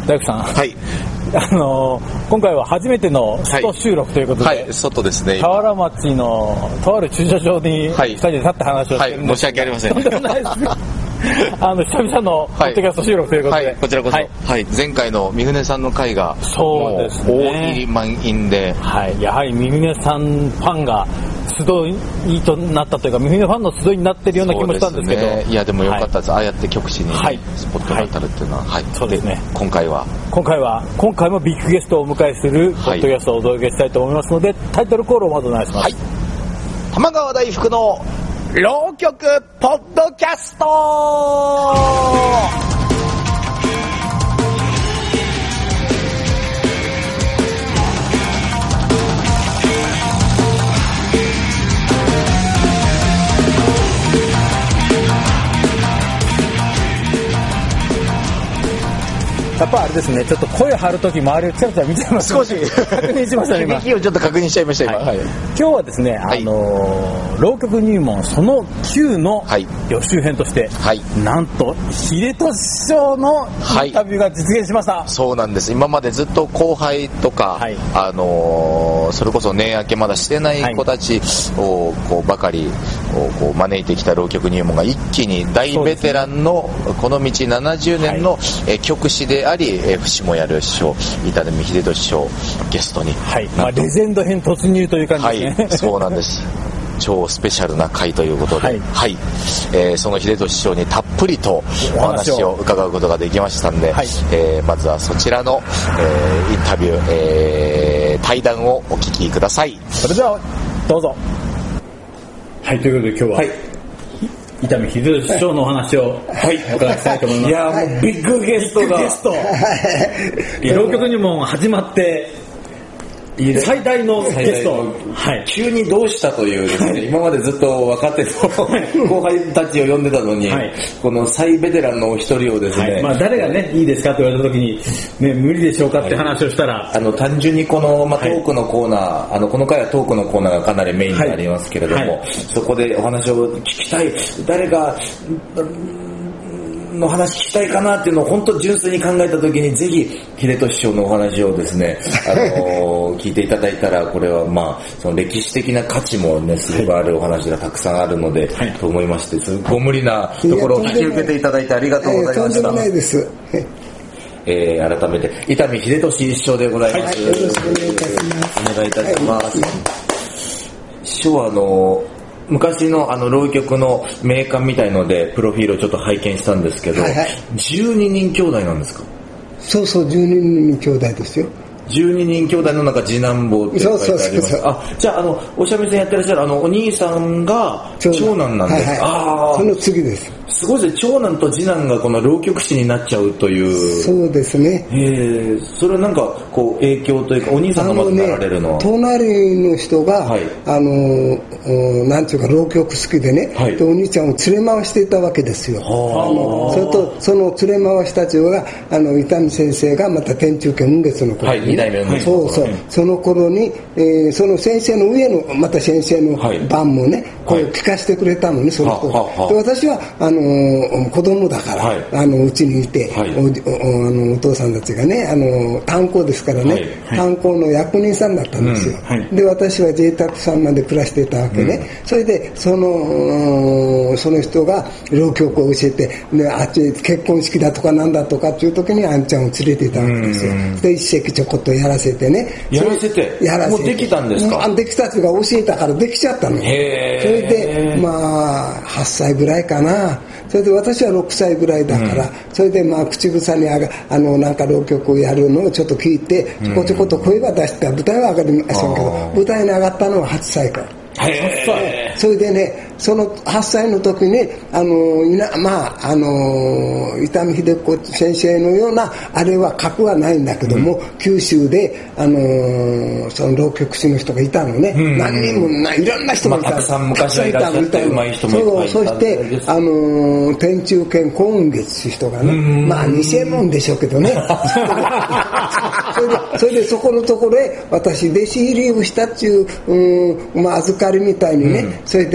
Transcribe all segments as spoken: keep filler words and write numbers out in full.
大工さん、 はい、 あのー、今回は初めての外収録ということで、 はいはい、外ですね。 田原町のとある駐車場にふたりで立って話をしてるんです、 はいはい、申し訳ありません。 とんでもないですあの久々のポッドキャスト収録ということで、 はいはい、こちらこそ、はいはい、前回の三船さんの回がそうですね、 大入り満員で、 はい、やはり三船さんファンが集いとなったというか、三船ファンの集いになってるような気もしたんですけど、 ね、いやでもよかったです、はい、ああやって局地に、ね、はい、スポットが当たるっていうのは、はいはい、 そうですね。 今回は今回は今回もビッグゲストをお迎えするポッドキャストをお届けしたいと思いますので、はい、タイトルコールをまずお願いします。はい、 玉川大福の浪曲ポッドキャスト。 やっぱあれですね、ちょっと声張るとき周りをちゃちゃ見ちゃいます。 少し確認しましたね、今。 響きをちょっと確認しちゃいました、今。はい、 今日はですね、あのー、浪曲入門そのきゅうの予習編として、はい、なんと秀俊師匠のインタビューが実現しました。はい、 そうなんです。今までずっと後輩とか、はい、あのー、それこそ年明けまだしてない子たちをこうばかりをこう招いてきた浪曲入門が一気に大ベテランのこの道ななじゅうねんの、はい、え曲師であり、え伏もやる師匠伊丹秀俊師匠ゲストに、 はい、まあ、レジェンド編突入という感じですね。 はい、そうなんです超スペシャルな回ということで、はい、はい、えー、その秀俊師匠にたっぷりとお話を伺うことができましたんで、はい、えー、まずはそちらの、えー、インタビュー、えー、対談をお聞きください。 それではどうぞ。はい、ということで今日は、はい、伊丹秀俊師匠のお話を、はい、お伺いしたいと思います。 いやもうビッグゲストがゲスト浪曲入門始まって最大のゲスト、 はい、急にどうしたというですね、はい、今までずっと若手の後輩たちを呼んでたのに、はい、この最ベテランのお一人をですね、はい、 まあ、誰がねいいですかと言われた時に、ね、無理でしょうかって話をしたら、はい、 あの単純にこの、まあ、トークのコーナー、はい、あのこの回はトークのコーナーがかなりメインになりますけれども、はいはい、そこでお話を聞きたい誰がの話聞きたいかなっていうのを本当純粋に考えた時に、ぜひ秀俊師匠のお話をですね、あのー、聞いていただいたら、これはまあその歴史的な価値もねすごくあるお話がたくさんあるので、はい、と思いまして、ご無理なところを引き受けていただいてありがとうございました。 とんでもないです。 えー、改めて伊丹秀俊師匠でございます。はい、よろしくお願いいたします。お願いいたします。はい、師匠はあのー昔のあの浪曲の名鑑みたいのでプロフィールをちょっと拝見したんですけど、はいはい、じゅうににん兄弟なんですか？ そうそう、じゅうににん兄弟ですよ。 じゅうににん兄弟の中次男坊って書いてあります。そうそうそうそう。あ、じゃああのお三味線やってらっしゃるあのお兄さんが長男なんですか？はいはい、 ああ、その次です。 すごいですね。長男と次男がこの浪曲師になっちゃうという。 そうですね。 ええ、それはなんかこう影響というか、お兄さんがまずなられるのは、 ね、隣の人が、はい、あのなんていうか浪曲好きでね、はい、でお兄ちゃんを連れ回していたわけですよ。あのそれとその連れ回したちがあの伊丹先生がまた天中家雲月の頃に、ね、はい、に代目の、はい、そうそう、はい、その頃に、えー、その先生の上のまた先生の番もね、はい、こう聞かせてくれたのに、その頃、はい、で私はあの子供だから、はい、あのうちにいて、はい、お, お, あのお父さんたちがねあの炭鉱ですからね、はい、炭鉱の役人さんだったんですよ、うん、はい、で私は贅沢さんまで暮らしていたわけね、うん、それでそのその人が浪曲を教えて、ね、あっち結婚式だとかなんだとかっていう時にあんちゃんを連れていたわけですよ、うん、で一席ちょこっとやらせてね、 やらせてやらせてもうできたんですか？ あ、できたっていうか教えたからできちゃったの。へー。それでまあはっさいぐらいかな。それで私はろくさいぐらいだから、うん、それでまあ口草にあがあのなんか浪曲をやるのをちょっと聞いてちょこちょこと声は出して舞台は上がりませんけど、舞台に上がったのははっさいから。へー。それでね、そのはっさいの時にあのいなまああの伊丹秀子先生のようなあれは格はないんだけども、うん、九州であのその浪曲師の人がいたのね、うん、何人もないろんな人がいた、 まあ、たくさん昔はいらっしゃってうまい人もいっぱいいた。 そうそしてあの天中剣光雲月って人がね、まあ偽物でしょうけどねそれでそれでそこのところへ私弟子入りをしたっていう、うん、まあ預かりみたいにね、うん、それであの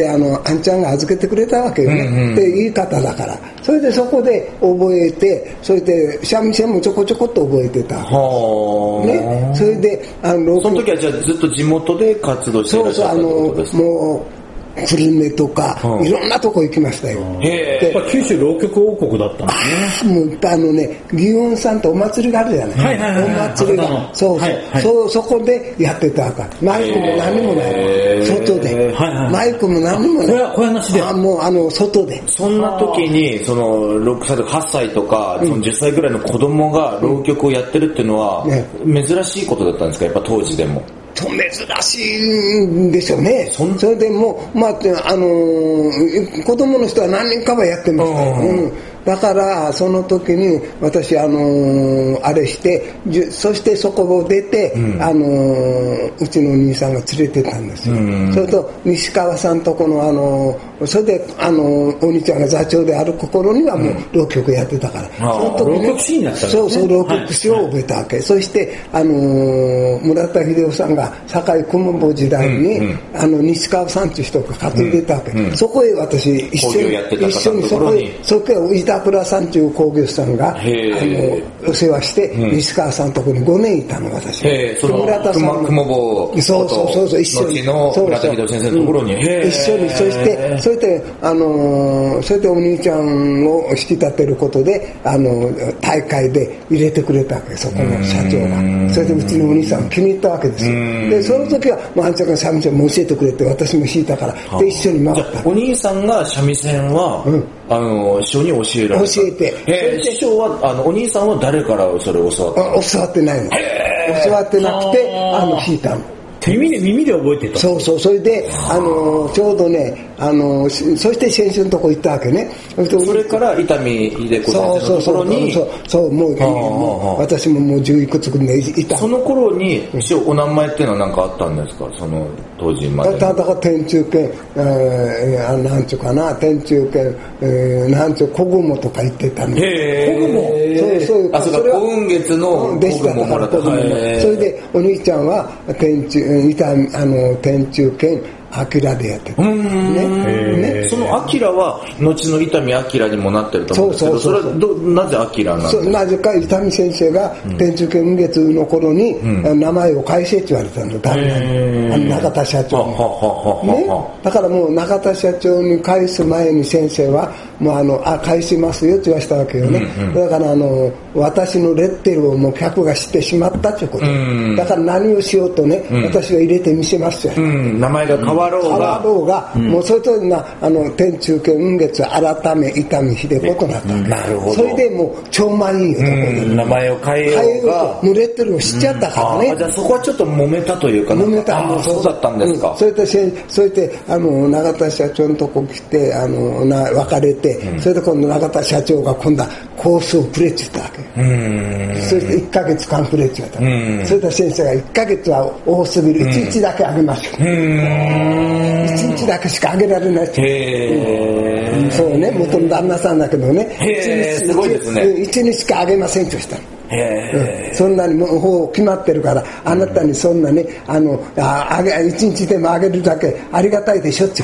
あんちゃんが預けてくれたわけよね、うんうん、でいい方だから、それでそこで覚えて、それで三味線もちょこちょこっと覚えてた、ね、それであのその時はじゃあずっと地元で活動していらっしゃったってことですか？ そうそう、あのもう久留米とか、うん、いろんなとこ行きましたよ。 へー、九州浪曲王国だったんですね。もういっぱいあのね、祇園さんとお祭りがあるじゃない、はいはいはいはい、お祭りがそうそう、はいはい、そ, そこでやってたから、マイクも何もない外で、はいはい、マイクも何もない小屋なしで、 あもうあの外で、 そんな時にそのろくさいとかはっさいとか、うん、そのじゅっさいぐらいの子供が浪曲をやってるっていうのは、うんね、珍しいことだったんですか、やっぱ当時でも。 珍しいんでしょうね。それでもう、まあ、あのー、子供の人は何人かはやってましたよ、うん、だからその時に私、あのー、あれしてそしてそこを出て、うん、あのー、うちのお兄さんが連れてたんですよ、うん、それと西川さんとこの、あのー、それで、あのー、お兄ちゃんが座長で歩く頃にはもう浪曲やってたから、うん、その時に浪曲師になったんですね。 そうそう、浪曲師を覚えたわけ、はい、そして、あのー、村田秀夫さんが堺雲坊時代に、うんうん、あの西川さんという人が担いでたわけ、うんうん、そこへ私一緒に一緒にそこへそこへ板倉さんという工業者さんがあのお世話して、うん、西川さんのところにごねんいたの私。 その村田さん雲坊そうそうそうそう一緒にの村田秀夫先生のところに、うん、 一緒にそしてそれであのそれでお兄ちゃんを引き立てることであの大会で入れてくれたわけ、そこの社長が。それでうちのお兄さん気に入ったわけですよ。でその時は、まあ、あんちゃんが三味線も教えてくれて私も弾いたからで一緒に回った。 お兄さんが三味線は、うん、あの師匠に教えられた。 教えて、 えー、師匠はあのお兄さんは誰からそれを教わったの？ 教わってないの。教わってなくてあの弾いたの。 耳で耳で覚えてた。 そうそう、それであのちょうどね、あのそして先週のとこ行ったわけね。 それから伊丹秀子先生のところに、 そうそうそう、もうもう私ももう十いくつくでいた。 その頃に師匠お名前っていうのは何かあったんですか、その当時まで。 だから天中剣、えー、なんちゅうかな、天中剣、えー、なんちゅう小雲とか言ってたの。 へー、そうそう、あ、そうか、幸運月の小雲もらった。それでお兄ちゃんは天中いたあの天中剣アキラでやってた、ねね、そのアキラは後の伊丹明にもなってると思うんですけど、それはどなぜアキラなんですか？ なぜか伊丹先生が天中剣月の頃に、うん、名前を返せって言われたんだ、旦那に、あの中田社長に、ね、だからもう中田社長に返す前に先生はもうあのあ返しますよって言わせたわけよね、うんうん、だからあの私のレッテルをもう客が知ってしまったということ、うん、だから何をしようとね、うん、私は入れてみせますよ、うん、 名前が変わろうが、 変わろうが、うん、もうそれとなあの天中剣雲月改め伊丹秀子となった、うん、 なるほど。 それでもう超満員よ、ところで名前を変えようがもうレッテルを知っちゃったからね、うん、 あじゃあそこはちょっと揉めたというか、 揉めた。 あそうだったんですか、 うん、それでそれであの永田社長のとこ来てあのな別れて、うん、それで今度永田社長が今度はコースをくれって言ったわけ、うんそしていっかげつかんくれって言った、うん、それで先生がいっかげつは多すぎる、いちにちだけあげましょう、うんいちにちだけしかあげられないって、へー、うん、そうね、元の旦那さんだけどね、 へー、すごいですね、 いちにちしかあげませんとしたの。へうん、そんなにもう決まってるからあなたにそんなにあのああげ一日でもあげるだけありがたいでしょって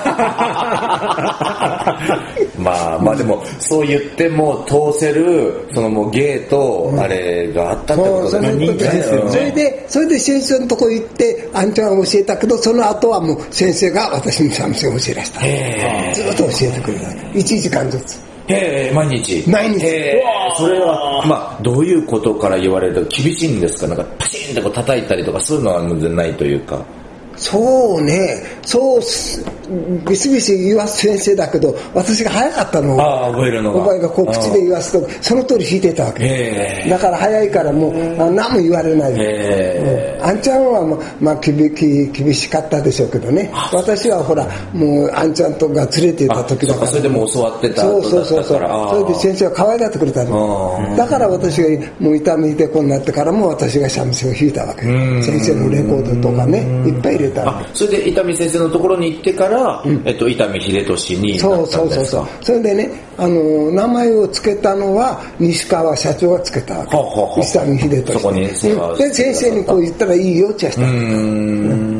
まあまあでもそう言っても通せるそのもう芸とあれがあったってことで、 ね、うん、それでそれで先生のとこ行ってあんちゃんが教えたけどその後はもう先生が私に三味線を教えらした。ずっと教えてくれたいちじかんずつ。 へえ、毎日毎日。 へそれはまあどういうことから言われると厳しいんですか？なんかパチンとこう叩いたりとかそういうのは全然ないというか。 そうね、そうビシビシ言わす先生だけど私が早かったの。 ああ、覚えるのが。 覚えがこう口で言わすとその通り弾いてたわけ。だから早いからもう何も言われない。へあんちゃんは、ままあ、厳, 厳しかったでしょうけどね。私はほらもうあんちゃんとが連れていた時だから。 それでも教わってた。 そうそうそうそう。それで先生は可愛がってくれたの。だから私がもう痛み秀子になってからも私が三味線を弾いたわけ。先生のレコードとかねいっぱい入れた。 あ、それで伊丹先生のところに行ってから、うん、えっと伊丹秀俊になったんですか？そうそうそうそれでねあの名前を付けたのは西川社長が付けたわけ。伊丹秀俊。 そこに、 うん、で先生にこう言ったらいいよって言った。うーん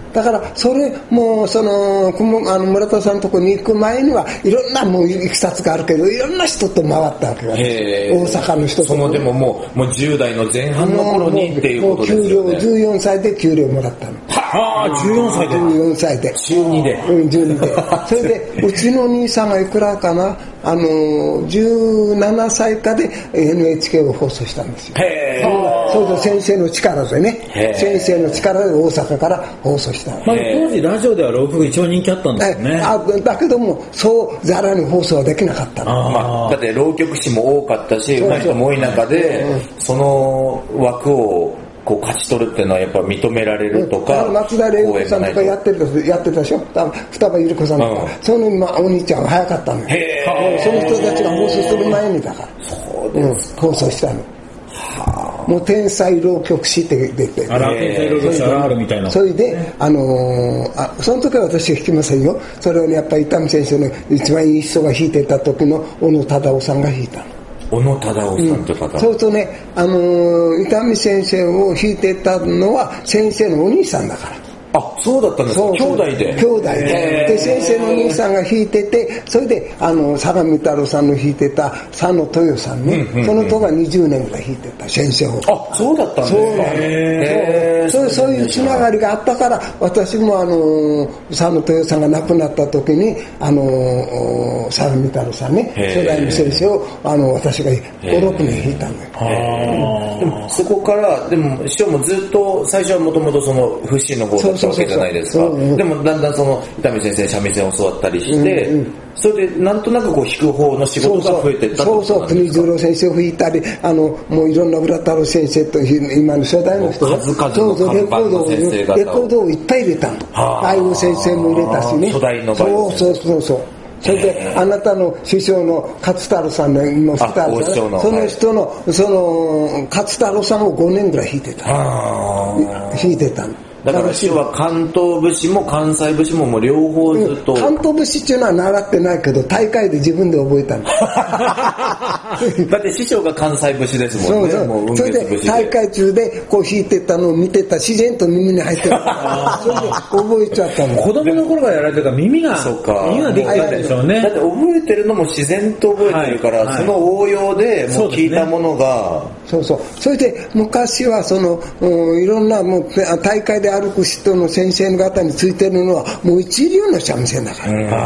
だからそれもうそのあの村田さんのところに行く前にはいろんなもういきさつがあるけどいろんな人と回ったわけだ、大阪の人と。 そのでももうもうじゅう代の前半の頃にっていうことですよね。 もう給料じゅうよんさいで給料もらったの。 はあ、じゅうよんさいで。 じゅうよんさいで。 じゅうにで。 うん、じゅうにで。それでうちの兄さんがいくらかな、あのじゅうななさいかで エヌエイチケー を放送したんですよ。 へー。そうそう、先生の力でね、先生の力で大阪から放送した。 まあ、当時ラジオでは浪曲一番人気あったんですよね。 あだけどもそうざらに放送はできなかったの。 あ、まあ、だって浪曲師も多かったし、上手い人も多い中で、その枠をこう勝ち取るっていうのはやっぱ認められるとか、 うん、松田玲子さんとかやってるやってたでしょ、双葉百合子さんとか、うん、その今お兄ちゃんは早かったのよ。その人たちが放送する前にだからそうです、うん、放送したの。はあ、もう天才浪曲師って出て、 あら天才浪曲師あるみたいな。 それで、あのー、あその時は私は弾きませんよ。それをねやっぱり伊丹先生の一番いい人が弾いてた時の小野忠夫さんが弾いたの。 小野忠夫さんって方、うん、 そうするとね、あのー、伊丹先生を弾いてたのは先生のお兄さんだから。 あ、そうだったんですか。兄弟で兄弟でで先生のお兄さんが弾いてて、それであの相模太郎さんの弾いてた佐野豊さんね、うんうんうん、その人がにじゅうねんぐらい弾いてた先生を。 あ、そうだったんですか。そうなんです。そう、そういうつながりがあったから私もあの佐野豊さんが亡くなった時にあの相模太郎さんね初代の先生をあの私がご、ろくねん弾いたのよ。 でもそこからでも師匠もずっと最初はもともとその不死の方だったわけじゃないですか。でもだんだんその伊丹先生三味線を教わったりして、うんうん、それでなんとなくこう弾く方の仕事が増えていったってことなんですか。 そうそう、国十郎先生を弾いたり、あのもういろんな浦太郎先生と今の初代の人が数々の看板の先生方をレコードをいっぱい入れたの。あいう先生も入れたしね。 初代の場合。 そうそうそうそう。それであなたの師匠の勝太郎さんのも太郎さん、 その人のその勝太郎さんをごねんぐらい弾いてた。弾いてたの。 だから師匠は関東節も関西節ももう両方ずっと、 うん、関東節っていうのは習ってないけど大会で自分で覚えたのだって師匠が関西節ですもんね。 そうそう、 もうそれで大会中でこう弾いてたのを見てた自然と耳に入ってるそれで覚えちゃったの。 子供の頃からやられてるから耳がそうか耳ができたんでしょうね。 だって覚えてるのも自然と覚えてるから、はいはい、その応用でもう聞いたものがそうそう、それで昔はその、うん、いろんなもう大会で歩く人の先生方についてるのはもう一流の三味線だから、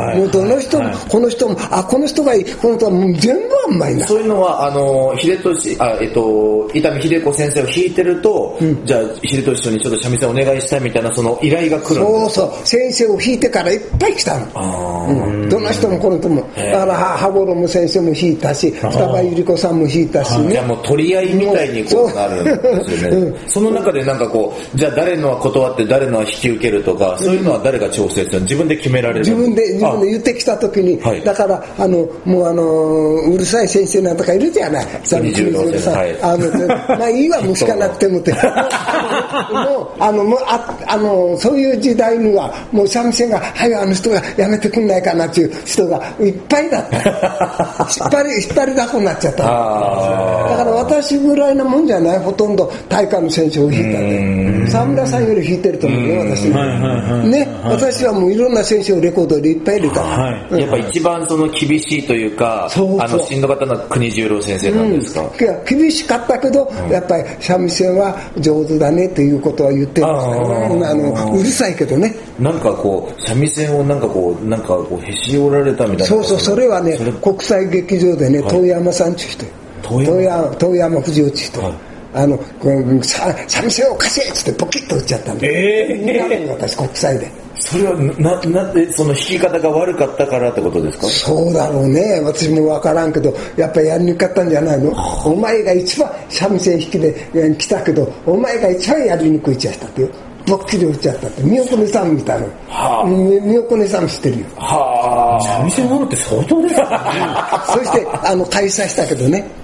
うん、もうどの人も、はい、この人もあこの人がいいこの人はもう全部あんまいな。 そういうのはあの秀俊あえっと伊丹秀子先生を弾いてると、うん、じゃあ秀俊師匠にちょっと三味線お願いしたいみたいなその依頼が来るんですか。 そうそう先生を弾いてからいっぱい来たの。あ、うん、どの人もこの人もだから羽衣先生も弾いたし双葉百合子さんも弾いたしね。 じゃあもう取り合いみたいにこうなるんですよね、うん、その中でなんかこうじゃあ誰のは断って誰のは引き受けるとかそういうのは誰が調整するの自分で決められる。 自分で自分で言ってきた時に、はい、だからあのもうあのうるさい先生なんとかいるじゃない。 国十郎先生、はい、 あのまあいいわもしかなくてもってもうあのもうああのそういう時代にはもう三味線がはいあの人がやめてくんないかなっていう人がいっぱいだった。引っ張り引っ張りだこになっちゃった。だから私ぐらいのもんじゃないほとんど大会の先生を弾いたんで沢村さんより弾いてると思うね私、はいはいはい、ね、はい、私はもういろんな先生をレコードでいっぱい入れた、 はいうん、やっぱ一番その厳しいというかそうそうあのしんどかったのは国十郎先生なんですか、うん、いや厳しかったけど、うん、やっぱり三味線は上手だねっていうことは言ってましたね。あのうるさいけどねなんかこう三味線をなんかこうなんかこうへし折られたみたいな。 そうそうそれはね国際劇場でね遠山さんっていう人遠山遠山藤尾っていう人、はいあの三味線を貸せっつってポキッと打っちゃったんで、えー、私国際で。 それはななんでその弾き方が悪かったからってことですか。 そうだろうね私も分からんけどやっぱりやりにくかったんじゃないの。お前が一番三味線弾きで来たけどお前が一番やりにくいっちゃしたってよ。ぼっきり打っちゃったってみよこねさんみたいな、はあ、みよこねさん知ってるよ。 はあ三味線なのって相当ですよねそしてあの開催したけどね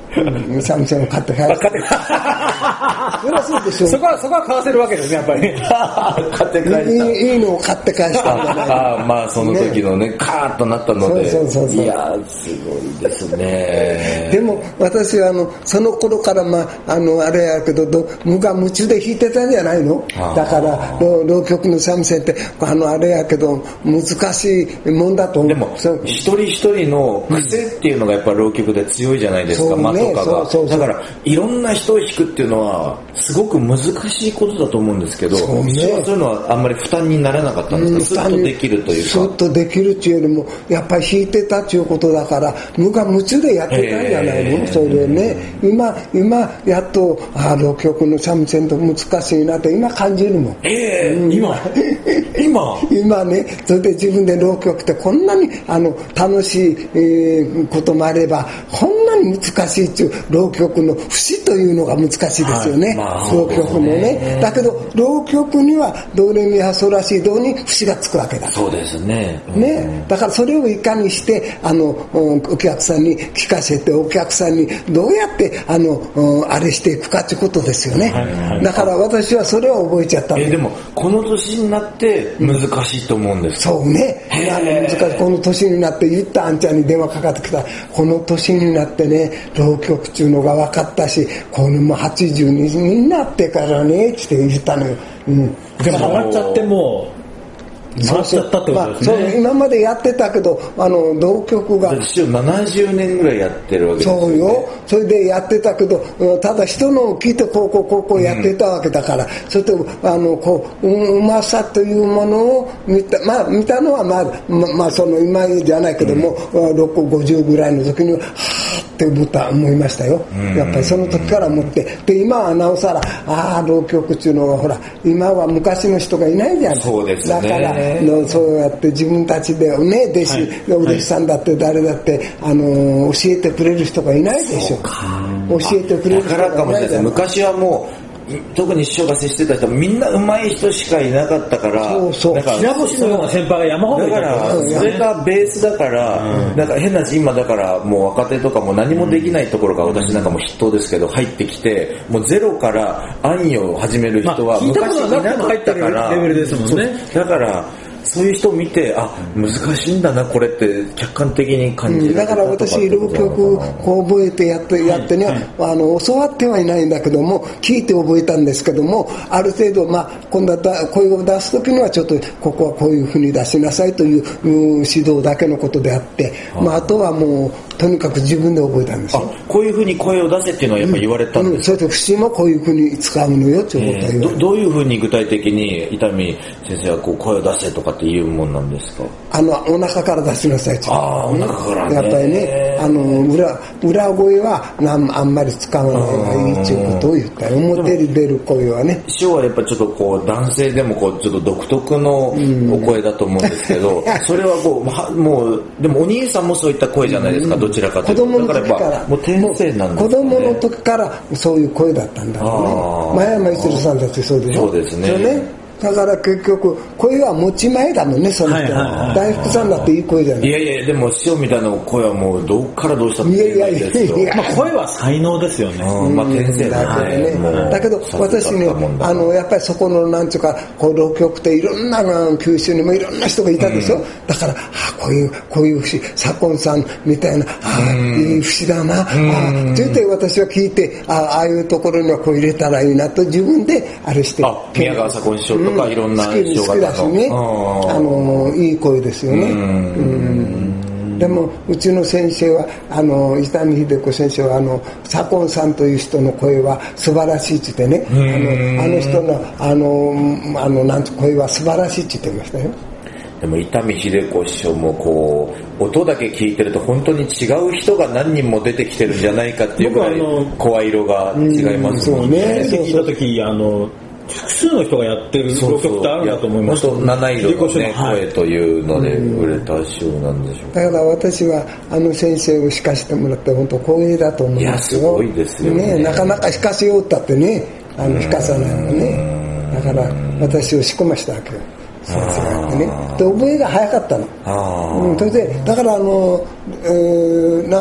三味線を買って帰る。買って帰る。そりゃそうでしょう。 そこは、そこは買わせるわけですね、やっぱり。 買って帰った。 いい、いいのを買って返したんじゃないああ、まあその時のね、ねカーッとなったので。 そうそうそうそう。 いやすごいですね。 でも私はあの、その頃からまあ、あの、あれやけど、無我夢中で弾いてたんじゃないの？だから、浪曲の三味線って、あの、あれやけど、難しいもんだと思う。 でも、一人一人の癖っていうのがやっぱ浪曲で強いじゃないですか、間、ね、とかが。そうそうそう。だから、いろんな人を弾くっていうのは、すごく難しいことだと思うんですけど、そうね、そういうのはあんまり負担にならなかったんですか？スッとできるというか。 スッとできるっていうよりも、やっぱり弾いてたっていうことだから、無我夢中でやってたんじゃないの？それでね、今、今、やっと、ああ、浪曲の三味線と難しいなって今感じるもん。 ええーうん、今今今ね、それで自分で浪曲ってこんなにあの楽しい、えー、こともあれば、こんなに難しいっていう浪曲の節というのが難しいですよね。はい、まあ、浪曲もね。だけど、浪曲にはドレミファソラシドに節がつくわけだ。 そうですね。うん、 ね。だからそれをいかにして、あの、お客さんに聞かせて、お客さんにどうやって、あの、あれしていくかってことですよね。はいはい、だから私はそれは覚えちゃったの。 えー、でも、この年になって難しいと思うんです、 うん、そうね。あの難しい。この年になって言ったあんちゃんに電話かかってきた。この年になってね、浪曲っていうのが分かったし、このもはちじゅうにになってからね、って言ったのよ。うん。 でも上がっちゃってもう、回っちゃったってことですね。まあ、 そう今までやってたけど、あの浪曲が一応ななじゅうねんぐらいやってるわけですよね。 そうよ。それでやってたけど、ただ人のを聞いてこうこうこうこうやってたわけだから、うん、それであのこううまさというものを見た、まあ見たのはまあま, まあその今じゃないけども、うん、ろく、ごじゅうぐらいの時にははーって思った思いましたよ。うん、やっぱりその時から思ってで今はなおさらああ浪曲っていうのはほら今は昔の人がいないじゃん。 そうですね。 だからのそうやって自分たちでね弟子、はい、お弟子さんだって誰だって、あの教えてくれる人がいないでしょ。教えてくれる人がいない。だからかもしれないです。 昔はもう特に師匠が接してた人はみんな上手い人しかいなかったから、 そうそう。 だから平星のような先輩が山ほどいたから、それがベースだから、うん、だから変な話今だからもう若手とかも何もできないところが私なんかも筆頭ですけど入ってきてもうゼロから暗夜を始める人は昔いなかったからレベルですもんね。 だからそういう人を見てあ難しいんだなこれって客観的に感じる、 うん、だから私浪曲を覚えてやってやってね、はいはい、あの教わってはいないんだけども聞いて覚えたんですけどもある程度まあ今度は声を出す時にはちょっとここはこういうふうに出しなさいという、うん、指導だけのことであって、はいまあ、あとはもうとにかく自分で覚えたんですよ。 あこういうふうに声を出せっていうのはやっぱり言われたんですか、うんうん、 それで節もこういうふうに使うのよっていうことは言われた、 えー、ど, どういうふうに具体的に伊丹先生はこう声を出せとかっていうもんなんですか。 あのお腹から出しなさいって。 ああお腹からね。 やっぱりねあの 裏, 裏声はあんまり使わない方がいいっていうことを言ったよ。表に出る声はね。 師匠はやっぱちょっとこう男性でもこうちょっと独特のお声だと思うんですけど、うん、それはこうもうでもお兄さんもそういった声じゃないですか、うん、どちらかというと。 子供の時からもう天性なんですね。 子供の時からそういう声だったんだろうね。前山一郎さんだってそうでしょ。 そうですね。 そうねだから結局声は持ち前だもんねその人、はいはいはい、大福さんだっていい声じゃない。 いやいやでも師匠みたいな声はもうどっからどうしたって言えないですよ。いやいやいや、 まあ、声は才能ですよね。 うん、まあ天性だけどね。 だけど私ねあのやっぱりそこのなんていうかこう浪曲っていろんな九州にもいろんな人がいたでしょ、うん、だからあこういうこういう節左近さんみたいなあ、うん、いい節だな、うん、あ絶対私は聞いてあああいうところにはこう入れたらいいなと自分であれしてあ宮川左近師匠とかいろんな師匠方の好きだしね、あのいい声ですよね。うんうんでもうちの先生はあの伊丹秀子先生はあの左近さんという人の声は素晴らしいって言ってね、あのあの人のあのあのなんて声は素晴らしいって言ってましたよ。 でも伊丹秀子師匠もこう音だけ聞いてると本当に違う人が何人も出てきてるんじゃないかっていうぐらい声色が違いますもんね。 そうね。聞いた時あの複数の人がやってる浪曲ってあるんだと思います。 そうそう七色の、ね、声というので売れた師匠なんでしょう。 だから私はあの先生を敷かせてもらって本当光栄だと思うんですよ。 いやすごいですよ ね, ねなかなか敷かせようったってねあの敷かさないのね。だから私を仕込ましたわけよ。先生がね、で覚えが早かったの。うん、それでだからあの、えー、なんか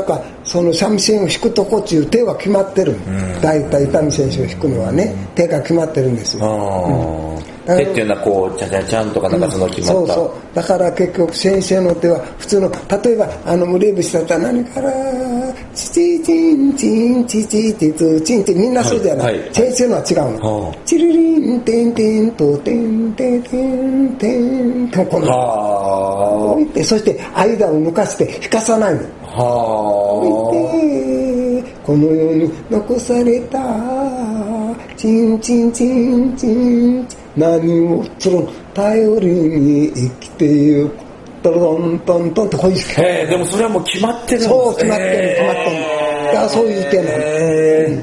その三味線を弾くとこっていう手は決まってる、大体伊丹先生を弾くのはね、手が決まってるんですよ。 手っていうのはこうチャチャチャンとかなんかその決まった、 うん、そうそうだから結局先生の手は普通の例えばあの無礼節だったら何からチチチンチンチチチツチンってみんなそうじゃない、はいはい、先生のは違うの、はあ、チリリンテンテントテンテンテンテンとこの置いてそして間を抜かして弾かさないのは置いてこのように残されたチンチンチンチン何をつる頼りに生きてゆくトントントンってこういうへえでもそれはもう決まってるんですそう決まってる決まってるだからそういう手なの、うん、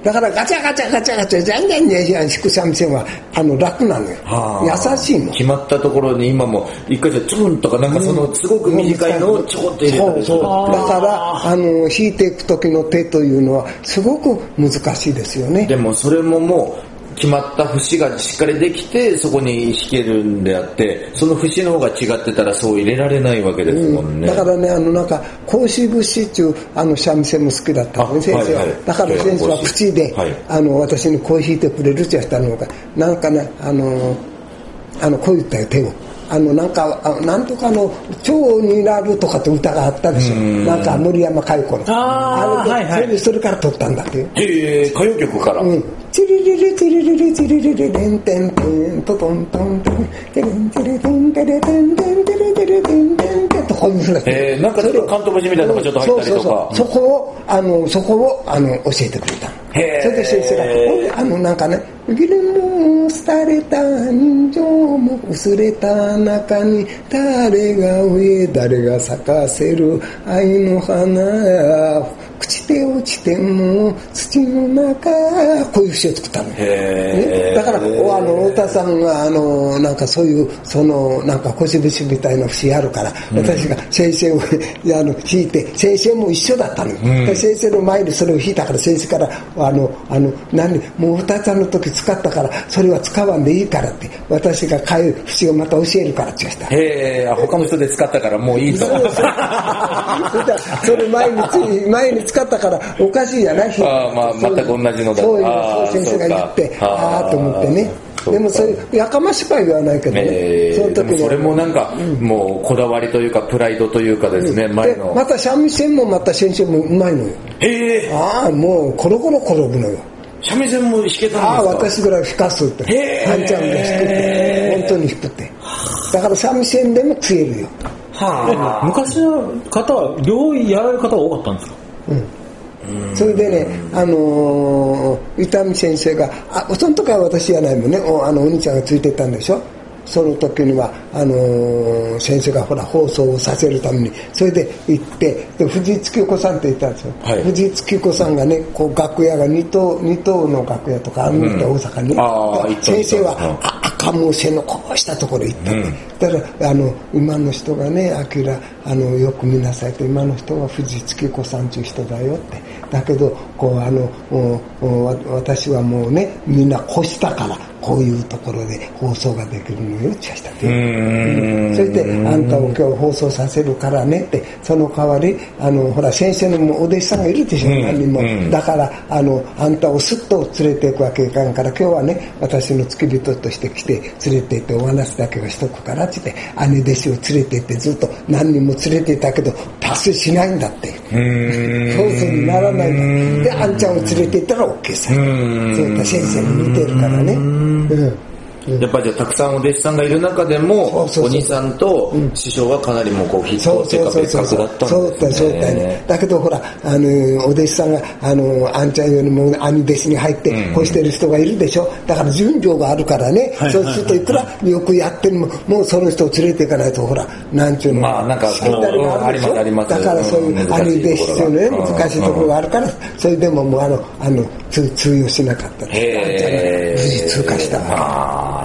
だからガチャガチャガチャガチャじゃんじゃんじゃんじゃん弾く三味線はあの楽なのよ優しいの決まったところに今も一回じゃチュンとかなんかそのすごく短いのをちょこっと入れたり、うん、そうそうだからあの弾いていく時の手というのはすごく難しいですよねでもそれももう決まった節がしっかりできてそこに弾けるんであってその節の方が違ってたらそう入れられないわけですもんね、 うん、だからねあのなんか格子節っていうあの三味線も好きだったのね先生は、はいはい、だから先生は口で、はい、あの私にこう弾いてくれるってやったのがなんかねあのあのこう言ったよ手をあのなんかなんとかの蝶になるとかって歌があったでしょなんか森山佳代子のああ、はいはい、 それでそれから撮ったんだっていうへえ歌謡曲からうんチリリリチリリリチリリリレンテンテントトントントンテレンテレテンテレテンテンテレテレテンテンテンとこういうふうなえー、なんかちょっと関東節みたいなのがちょっと入ったりとかそうそうそうそこをあのそこをあの教えてくれたへそれで先生がほんであのなんかねギルも廃れた人情も薄れた中に誰が植え誰が咲かせる愛の花朽ちて落ちても土の中こういう節を作ったの、ね、だからあの太田さんがあのなんかそういうそのなんか腰節みたいな節あるから、うん、私が先生をあの弾いて先生も一緒だったの、うん、先生の前でそれを弾いたから先生からあのあの何もう太田さんの時使ったからそれは使わんでいいからって私が変える節をまた教えるからって言われたへえ他の人で使ったからもういいとそうそうそれ毎日毎日使ったからおかしいじゃないあ、まあ、全く同じのだそういうの先生が言ってああと思ってねでもそういうやかましくは言わないけどね、 えー、その時にそれもなんか、うん、もうこだわりというかプライドというかですね、うん、前のまた三味線もまた先生もうまいのよへえああもうコロコロ転ぶのよ三味線も弾けたんですかああ私ぐらい弾かすってあんちゃんが弾くって本当に弾くってだから三味線でも強えるよはあ昔の方は両やられる方が多かったんですかうんそれでね、あのー、伊丹先生があその時は私じゃないもんね お, あのお兄ちゃんがついてったんでしょその時にはあのー、先生がほら放送をさせるためにそれで行ってで藤井月子さんって言ったんですよ、はい、藤井月子さんがねこう楽屋がに棟二棟の楽屋とかあるんだ、うん、大阪に、あ先生は、うん、赤門瀬のこうしたところ行ったって、うん、だからあの今の人がね明あのよく見なさいと今の人は藤井月子さんという人だよってだけどこうあの私はもうねみんな越したからこういうところで放送ができるのよってしたって、うん、それであんたを今日放送させるからねってその代わりあのほら先生のお弟子さんがいるでしょ、うん、何人も、うん、だからあのあんたをすっと連れていくわけいかんから今日はね私の付き人として来て連れて行ってお話だけはしとくからって姉弟子を連れて行ってずっと何人も連れて行ったけど達成しないんだってそうにならないんだであんちゃんを連れて行ったら OK さそういった先生に似てるからねうんやっぱりじゃあたくさんお弟子さんがいる中でもお兄さんと師匠はかなりもうこう筆頭っていうか別格だったんですね。 そうだそうだね。だけどほらあのお弟子さんがあのあんちゃんよりも兄弟子に入ってこうしてる人がいるでしょ。だから順序があるからね。はい、そうするといくらよくやってるももうその人を連れていかないとほらなんちゅうのまあなんかこうありますあります。 だからそういう兄弟子っていうのね難しいところがあるからそれでももうあのあの通用しなかった。 へえ。 無事通過した。 ああ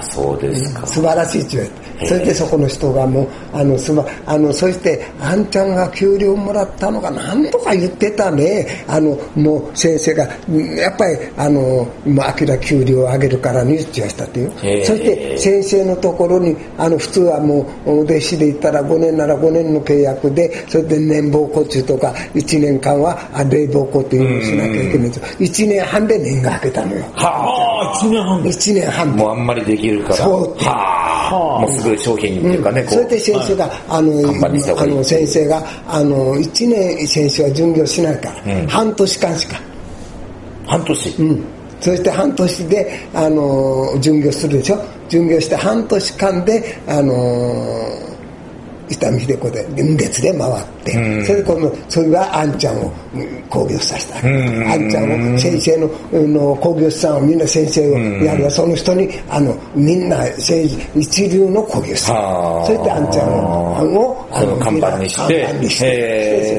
そうですか、 うん、素晴らしいって言われて、それでそこの人がもうあのすばあのそしてあんちゃんが給料もらったのが何とか言ってたね。あのもう先生がやっぱりあのもう明ら給料を上げるからにって言わしたっていう。そして先生のところにあの普通はもうお弟子で言ったらごねんならごねんの契約で、それで年俸固中とかいちねんかんは冷房固定をしなきゃいけないと、いちねんはんで年が明けたのよ。 はあ、いちねんはんでいちねんはんもうあんまりできるから、 そうはあ、もうすぐ商品っていうかね、 うん、それで先生が、はい、あのあの先生があのいちねん先生は巡業しないから、うん、半年間しか半年、 うん、そして半年であの巡業するでしょ。巡業して半年間であの伊丹秀子で分別で回って、うん、それでこのそれがあんちゃんを興行させた、うん、あんちゃんを先生のの興行師さんをみんな先生をやるわ、うん、その人にあのみんな一流の興行師さん、それであんちゃんをあの看板にして看板にして、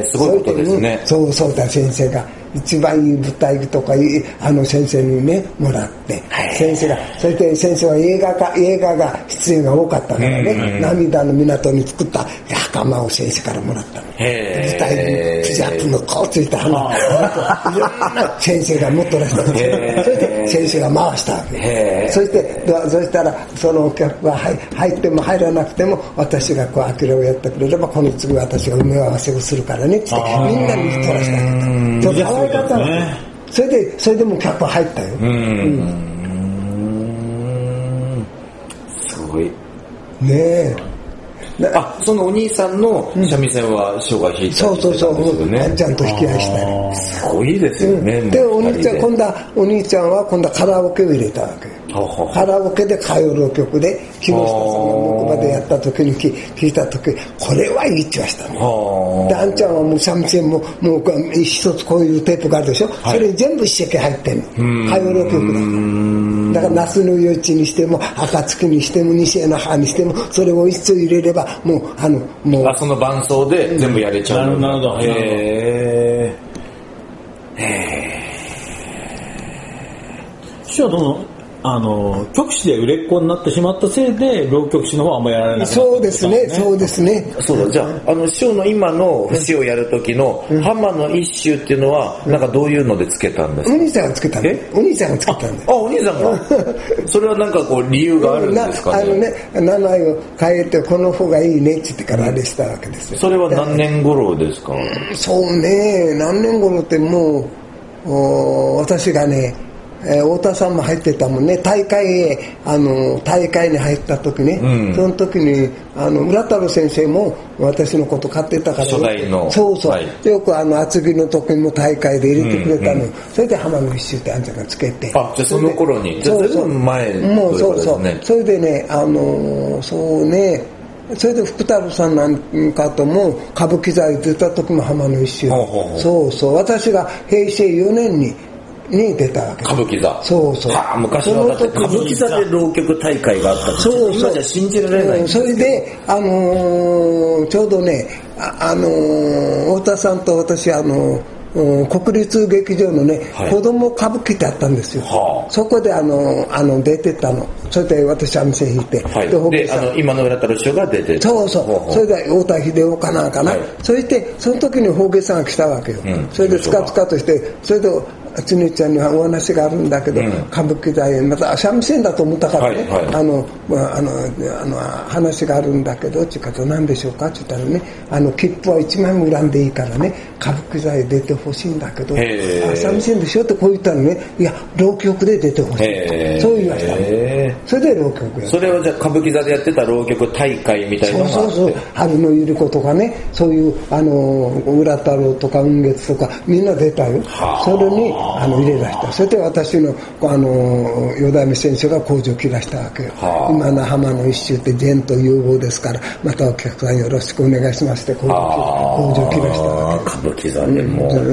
すごいことですね。 そうそうだ、先生が一番いい舞台とかあの先生にねもらって、先生がそれで先生は映画か映画が出演が多かったからね、うんうん、涙の港に作った袴を先生からもらったの。舞台にクジャクの顔ついた花いろんな先生が持っとらしたんですよ。それで先生が回したわけ。そしてそしたらそのお客が入っても入らなくても私がこうアキラをやってくれればこの次私が埋め合わせをするからねってみんなに取らしたわけだ。方ね、それでそれでも客は入ったよ。うん、うん、 すごいねえ。 あ、そのお兄さんの三味線は師匠が弾いたりしてたんですよね。そうそうそう、 あんちゃんと引き合いしたり。 すごいですよね。うん、 でお兄ちゃん今度はお兄ちゃんは今度はカラオケを入れたわけ。カラオケで歌謡浪曲で木下さんが木馬でやった時に聞いた時これはいいって言わしたの。であんちゃんはもう三味線ももう一つこういうテープがあるでしょ、はい、それ全部一石入ってんの。歌謡浪曲だからだから那須の夜市にしても暁にしても西への母にしてもそれを一つ入れればもうあのもうあその伴奏で全部やれちゃう。 なるほど。へえ。へえ。師匠どのあの曲師で売れっ子になってしまったせいで浪曲師の方はあんまりやられなかった、 ね、そうですねそうですね。 そうだ。じゃああの師匠の今の節をやる時の浜の一首っていうのはなんかどういうのでつけたんですか。 お兄さんがつけたんだ。お兄さんがつけたんだ。 あ、お兄さんがそれはなんかこう理由があるんですかね。 あのね名前を変えてこの方がいいねって言ってからあれしたわけですよ。 それは何年頃ですか。 そうね何年頃ってもう私がねえー、太田さんも入ってたもんね。大会へあの大会に入った時ね、うん、その時にあの浦太郎先生も私のこと買ってたから、 初代のそうそう、はい、よくあの厚木の時も大会で入れてくれたの、うんうん、それで浜の一周ってあんちゃんがつけて、 あ、じゃあその頃にじゃあずいぶん前もうそうそう、それでねあのそうねそれで福太郎さんなんかとも歌舞伎座に出た時も浜の一周、ほうほうほう、そうそう私が平成よねんにに出たわけ。 歌舞伎座。 そうそう。 はあ、昔はだって歌舞伎座で浪曲大会があったんです。そうそう。今じゃ信じられないんですよ。 それであのー、ちょうどねあ、あのー、太田さんと私あのー、国立劇場のね、はい、子供歌舞伎ってあったんですよ、はあ、そこであのあの出てたの。それで私三味線弾いて、 はい、であの今の浦太郎師匠が出てた。 そうそう、ほうほう、それで太田秀夫かなんかな、はい、そしてその時に法華さんが来たわけよ、うん、それでつかつかとしてそれでつねちゃんにはお話があるんだけど、うん、歌舞伎座へまた三味線だと思ったからね、はいはい、あの、まあ、あのあの話があるんだけどって言うから何でしょうかって言ったらねあの切符はいちまいも恨んでいいからね歌舞伎座へ出てほしいんだけどあ三味線でしょってこう言ったらねいや浪曲で出てほしいそう言いましたね。それで浪曲やそれはじゃあ歌舞伎座でやってた浪曲大会みたいなのがそうそうそう春のゆり子とかねそういうあの浦太郎とか雲月とかみんな出たよ。それにあの入れ出した。それで私のあの四代目先生が工場を切らしたわけよ。今の浜の一周って前途有望ですからまたお客さんよろしくお願いしますって工場を切らしたわけ。 歌舞伎座でも、うん、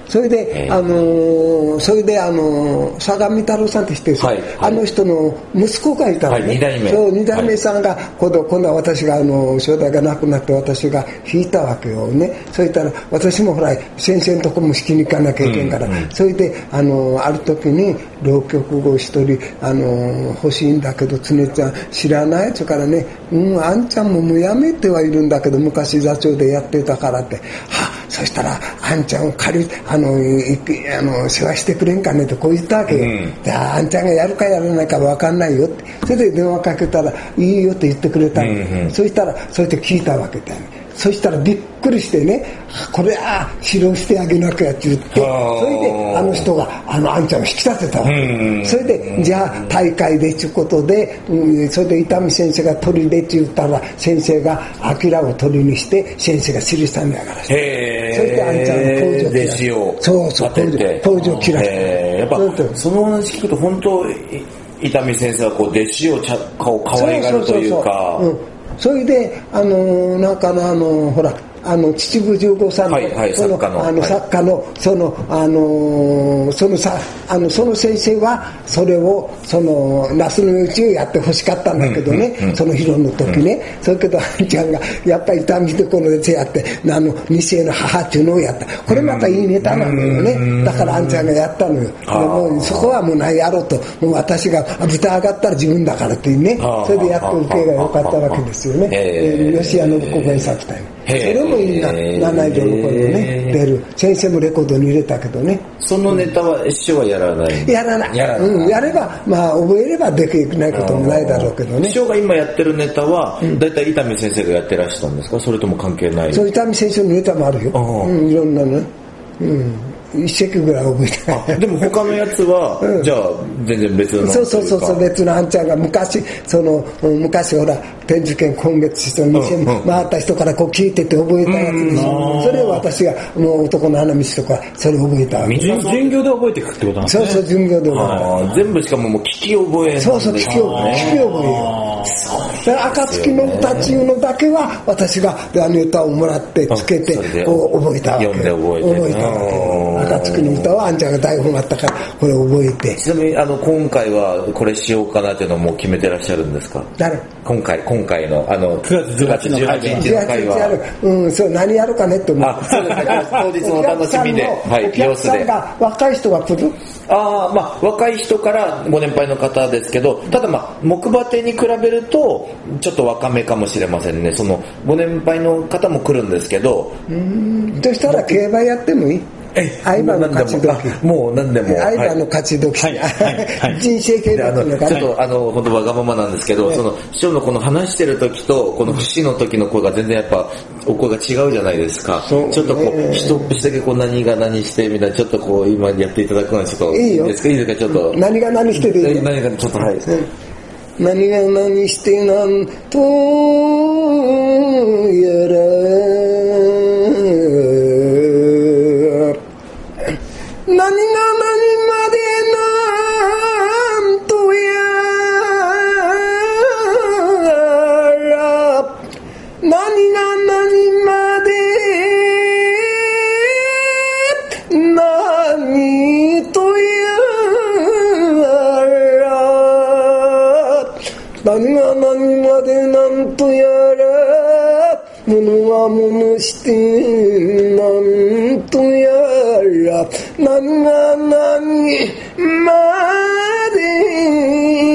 それで、あのー、それで、あのー、相模太郎さんって知ってるんですよ、はいはい、あの人の息子がいたのね、はい、に代目。そう、に代目さんが、はい、今度、今度は私が、あの、正代が亡くなって私が弾いたわけよね。そういったら、私もほら、先生のとこも弾きに行かなきゃいけんから、うんうん、それで、あの、ある時に、浪曲を一人、あの、欲しいんだけど、つねちゃん知らない？つからね、うん、あんちゃんももうやめてはいるんだけど、昔座長でやってたからって、はそしたら、あんちゃんを借り、あの、あの世話してくれんかねってこう言ったわけよ。うん、じゃあ、あんちゃんがやるかやらないか分かんないよって。それで電話かけたら、いいよって言ってくれたの。うんうん、そしたら、そうやって聞いたわけだよね。そしたらびっくりしてね、これは指導してあげなきゃって言って、それであの人があのあんちゃんを引き立てたわけ。それでじゃあ大会でちゅうことで、うん、それで伊丹先生が鳥でって言ったら先生が明を鳥にして先生が記したんだから。それであんちゃんの工場弟子をそうそう工場を切らしてやっぱその話聞くと本当伊丹先生はこう弟子をちゃ顔可愛がるというか。 そうそうそうそう、うん、それであのー、なんかのあのー、ほらあの秩父十五さんの、はいはい、その作家の、あの作家の、そのあのそのさあのその先生はそれをその那須のうちをやってほしかったんだけどね、うんうんうん、その披露の時ね、うん、それけどあんちゃんがやっぱり痛みでこのやつやってあの二世の母っていうのをやった。これまたいいネタなんだよね、うん、だからあんちゃんがやったのよ。でもうそこはもうないやろうと、もう私が豚上がったら自分だからっていうね、それでやっと受けが良かったわけですよね。えー、吉谷信子が作ったよね。それもいいな、七井城の声でね出る。先生もレコードに入れたけどね。 そのネタは師匠はやらない？ やらない。やらない。うん、やればまあ覚えればできないこともないだろうけどね。 師匠が今やってるネタはだいたい伊丹先生がやってらしたんですか？それとも関係ない？ そう、伊丹先生のネタもあるよ。うん、いろんなね。うん。一席ぐらい覚えてない。 でも他のやつは、うん、じゃあ全然別の。 そうそうそうそう、別のあんちゃんが昔その昔ほら展示券今月その店に回った人からこう聞いてて覚えたやつです、うんうん、それを私がもう男の花道とかそれを覚えたわけ。 巡業で覚えていくってことなんですね。 そうそう、巡業で覚えた。全部しかももう聞き覚え。 そうそう、聞き覚え、聞き覚えよ。だから暁の歌っていうのだけは私があの歌をもらってつけてこう覚えたわけ。 読んで覚えて。 覚えたわけ。暁の歌はあんちゃんが台本があったからこれ覚えて。 ちなみにあの今回はこれしようかなっていうのをもう決めてらっしゃるんですか？ 誰？ 今回今回のあのくがつじゅうはちにちの会はうん、そう何やるかねって思う。 あ、そうですね。当日の楽しみで、はい、 お客さんが若い人が来る。 ああ、まあ若い人からご年配の方ですけど、ただまあ木馬亭に比べるとちょっと若めかもしれませんね。そのご年配の方も来るんですけど、 うーん、そしたら競馬やってもいい？相場の勝ち時。 もう何でも。 相場の勝ち時。人生系だとちょっとあの本当わがままなんですけど、その師匠のこの話してる時とこの節の時の声が全然やっぱお声が違うじゃないですか。ちょっとこう一節だけこう何が何してみたいなちょっとこう今やっていただくのはちょっといいですか？いいですか？ちょっと何が何してでいい？ 何がちょっとはい。 何が何してなんとやら。何が何までなんとやら。何が何まで何とやら。何が何までなんとやら。物は物してなんとやら。何が何まで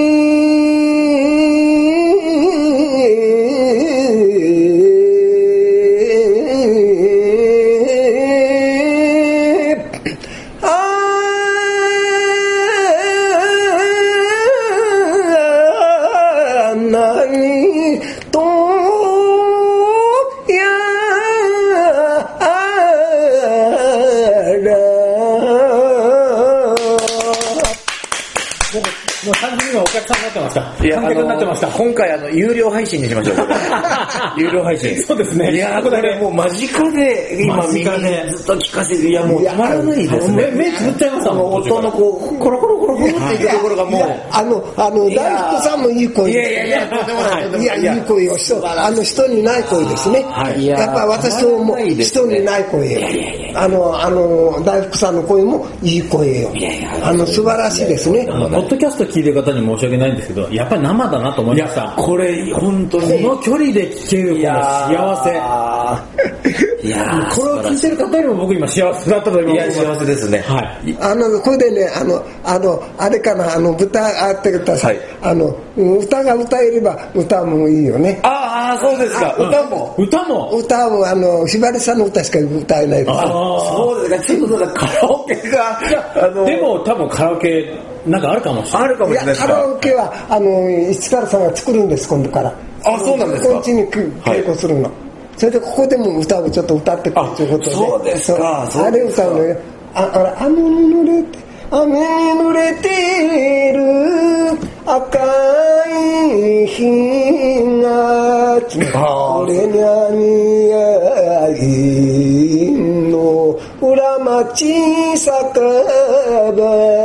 もう単純に今お客さんになってました。観客になってました。 今回あの有料配信にしましょう。有料配信。 そうですね。 いやこれもう間近で今耳でずっと聞かせて、いやもうたまらないですね。 目つぶっちゃいましたもん。 音のこうコロコロコロコロっていくところがもうあのあの大福さんもいい声。 いやいやいやとんでもない。 いやいい声を人あの人にない声ですね。やっぱ私とも人にない声よ。あのあの大福さんの声もいい声よ。あの素晴らしいですね。 ポッドキャスト聞いてる方に申し訳ないんですけど、やっぱり生だなと思いました。 これ本当にこの距離で聞けるこの幸せ。いやこれを聞いてる方よりも僕今幸せだったと思います。 いや幸せですね。 はい。 あのこれでねあのあのあれかなあの歌あってください。あの歌が歌えれば歌もいいよね。 ああそうですか。歌も歌も歌もあのひばりさんの歌しか歌えないから。 そうですか。ちょっとカラオケがあのでも多分カラオケなんかあるかもしれない。 あるかもしれない。 カラオケはあの市川さんが作るんです今度から。 あそうなんですか。 こっちに稽古するの。それでここでも歌をちょっと歌ってくるということで。 そうですか。 あれ歌うのよ。ああら雨に濡れて雨に濡れてる赤い日が俺にゃにやいの裏町酒場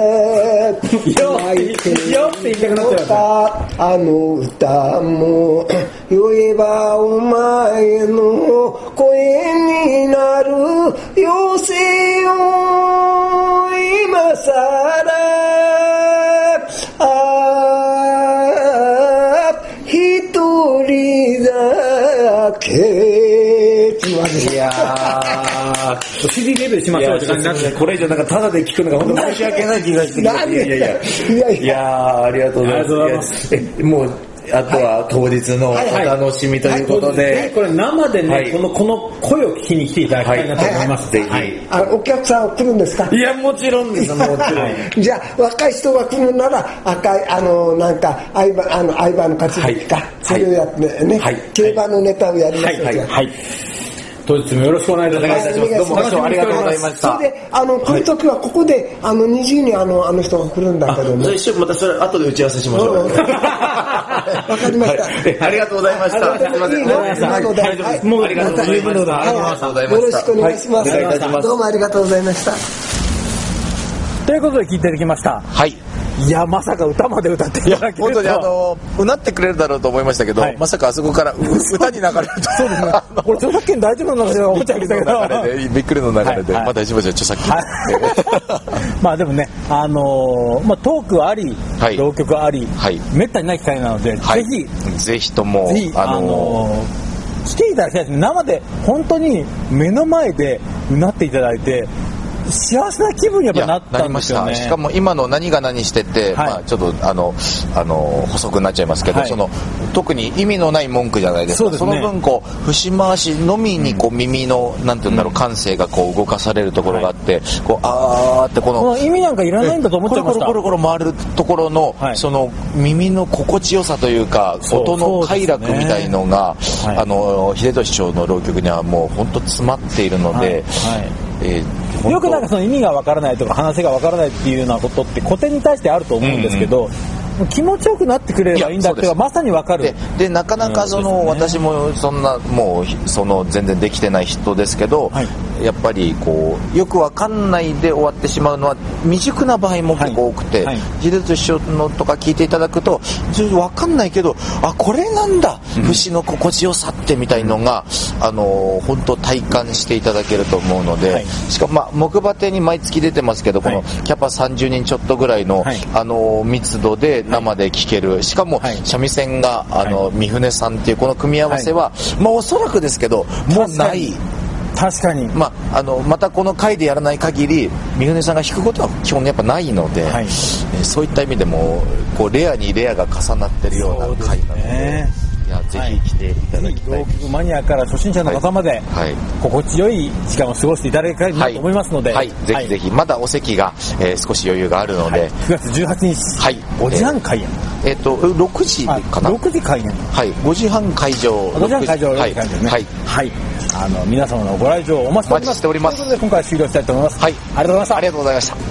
泣いてあの歌も言えばお前の声になるよせよ今さらあ一人だけいやーシーディー レベルしましょうって感じなんで、 これ以上なんかタダで聞くのが本当申し訳ない気がしてきて、いやいやいやいやいやありがとうございます。えもうあとは当日のお楽しみということで、 はいはい、これ生でね、はい、このこの声を聞きに来ていただきたいなと思います。 ぜひ、 あお客さんは来るんですか。 いやもちろんですもちろん。 じゃあ若い人が来るなら赤いあのなんか相場あの相場の勝ちですか、はい、それをやってね、はい、競馬のネタをやりますので、はいはいはい、 当日もよろしくお願いいたします。 どうもありがとうございました。 それであの来るときはここであのにじにあのあの人が来るんだけども、 一緒またそれ後で打ち合わせしましょう。 わかりました。 ありがとうございました。すみません。 もうありがとうございました。 よろしくお願いします。どうもありがとうございました。 ということで聞いていただきました。 はい。 いやまさか歌まで歌っていただけると。 本当にあのうなってくれるだろうと思いましたけど、はい、まさかあそこから歌に流れると。 そうですね。これ著作権大丈夫なのかしら思っちゃいましたけど。 びっくりの流れで、はい、まあ大丈夫ですよ著作権。 はい、まあでもねあのー、まあトークあり、はい、浪曲あり、はい、めったにない機会なので、はい、ぜひぜひともぜひあのー、あのー、来ていただきたいですね。生で本当に目の前でうなっていただいて。幸せな気分にやっぱなったんですよね。 しかも今の何が何してて、はい、まあちょっとあのあの補足になっちゃいますけど、はい、その特に意味のない文句じゃないですか。 そうですね、その分こう節回しのみにこう耳のなんていうんだろう、感性がこう動かされるところがあって、はい、こうあーってこの、 この意味なんかいらないんだと思っちゃいました。 コロコロコロ回るところの、はい、その耳の心地よさというか音の快楽みたいのが、ね、あの秀俊師匠の浪曲にはもう本当詰まっているので、はいはい、えーよくなんかその意味がわからないとか話がわからないっていうようなことって古典に対してあると思うんですけど、うんうん、気持ちよくなってくれればいいんだっていうのはまさにわかる。 で, でなかなかその、うんね、私もそんなもうその全然できてない人ですけど、はい、やっぱりこうよくわかんないで終わってしまうのは未熟な場合も結構多くて、はいはい、秀俊師匠のとか聞いていただくとわかんないけど、あこれなんだ、うん、節の心地よさってみたいのが、うん、あの本当体感していただけると思うので、はい、しかもまあ木馬亭に毎月出てますけど、このキャパさんじゅうにんちょっとぐらいの、はい、あの密度で生で聴ける、はい、しかも三味線があの、はい、三船さんっていうこの組み合わせは、はい、まあおそらくですけどもうない。 確かに、 まあ、あのまたこの回でやらない限り三船さんが弾くことは基本やっぱないので、はい、えそういった意味でもこうレアにレアが重なってるような回なので、いやぜひ来ていただきたい、 浪曲マニアから初心者の方まで、はい、心地よい時間を過ごしていただきたいなと思いますので、 はいはい、ぜひぜひ、まだお席が、えー、少し余裕があるので、はい、 くがつじゅうはちにち、はい、ごじはん開演、 えー、っとろくじかな、 ろくじ開演、 はい、ごじはん会場、 ごじはん会場、ろくじ開演ね、はい、はい、あの皆様のご来場お待ちしております。 お待ちしております。 ということで今回終了したいと思います。 はい、 ありがとうございました。 ありがとうございました。